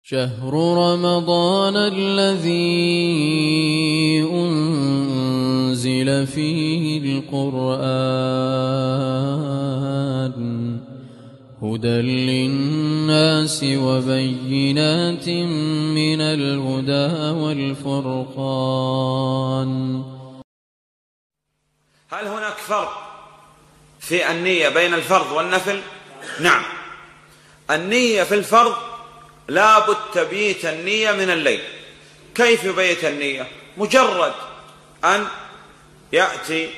شهر رمضان الذي أنزل فيه القرآن هدى للناس وبينات من الهدى والفرقان. هل هناك فرق في النية بين الفرض والنفل؟ نعم. النية في الفرض لابد تبييت النية من الليل. كيف يبيت النية؟ مجرد أن يأتي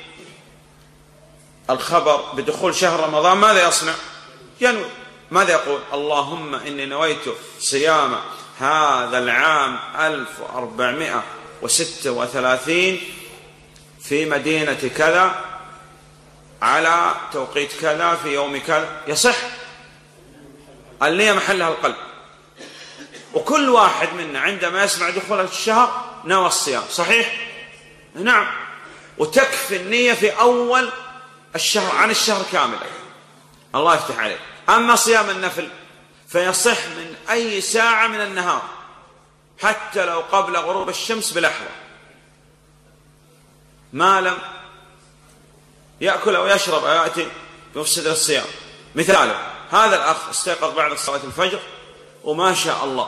الخبر بدخول شهر رمضان ماذا يصنع؟ ينوي. ماذا يقول؟ اللهم إني نويت صيام هذا العام 1436 في مدينة كذا على توقيت كذا في يوم كذا. يصح. النية محلها القلب. وكل واحد منا عندما يسمع دخول الشهر نوى الصيام. صحيح؟ نعم. وتكفي النية في أول الشهر عن الشهر كاملا. الله يفتح عليك. أما صيام النفل فيصح من أي ساعة من النهار حتى لو قبل غروب الشمس بلحظة، ما لم يأكل أو يشرب أو يأتي يفسد الصيام. مثاله هذا الأخ استيقظ بعد صلاة الفجر وما شاء الله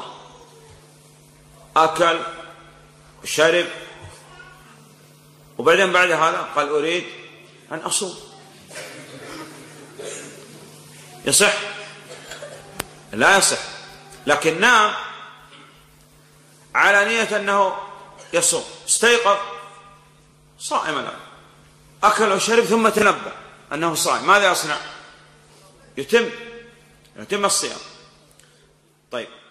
أكل وشرب، وبعدين بعد هذا قال أريد أن أصوم. يصح؟ لا يصح. لكن نام على نية أنه يصوم، استيقظ صائم الآن، أكل وشرب ثم تنبه أنه صائم، ماذا يصنع؟ يتم الصيام. طيب.